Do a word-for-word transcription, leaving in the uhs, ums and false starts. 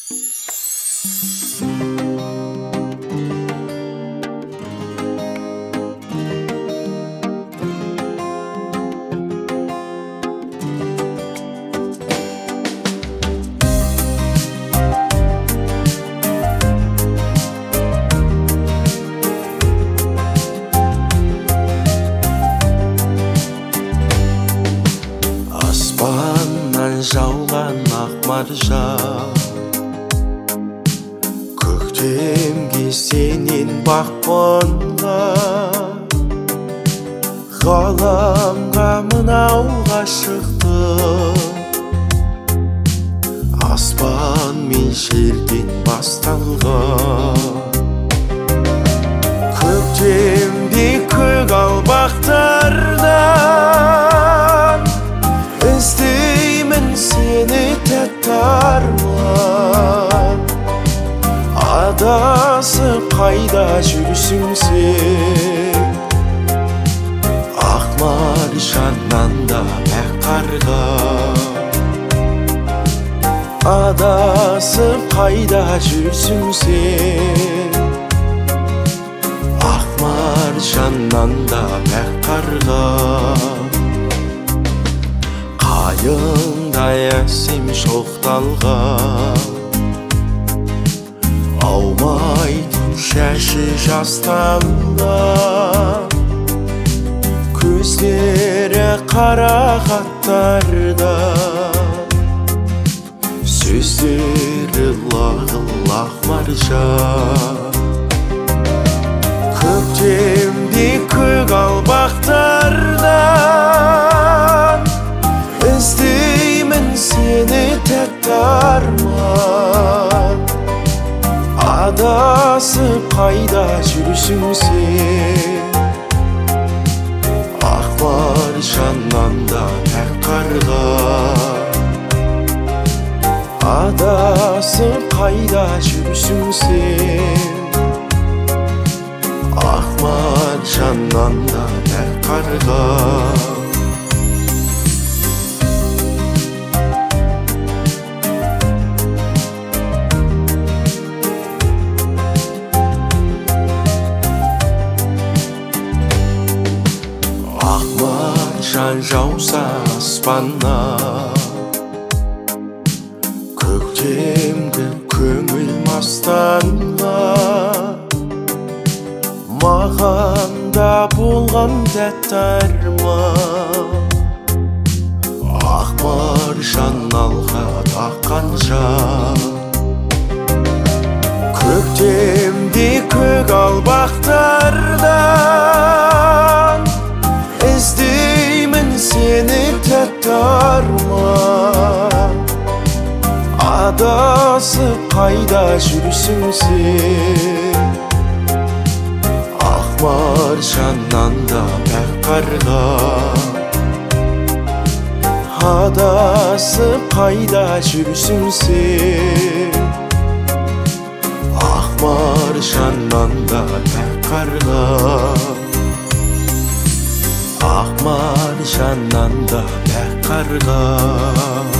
Аспаннан жауған ақ маржан, көктемге сенен бақ қонған, ғаламға мынау ғашықтық аспан мен жерден басталған. Көктемде көгалбақтардан іздеймін сені тәтті арман. Адасып қайда жүрсің сен, ақ маржаннан да пәк қарға. Адасып қайда жүрсің сен, ақ маржаннан да пәк қарға. Қайыңдай әсем шоқталған, аумайтын шашы жастанған, көздері қарақаттарда, сөздері лағыл ақ маржан. Көктемде көгалбақтардан іздеймін сені тәтті арман. Адасып қайда жүрсің сен, ақ маржаннан да пәк қарға. Адасып қайда жүрсің сен, ақ маржаннан да пәк қарға. Маржан жауса аспаннан, көктемгі көңіл мастанған, маған да болған тәтті арман. Ақ маржан алға таққан жан, көктемде көгалбақтардан іздеймін сені тәтті арман. Адасып қайда жүрсің сен, ақ маржаннан да пәк қарға. Адасып қайда жүрсің сен, ақ маржаннан да пәк қарға. Ақ маржаннан да пәк қарға.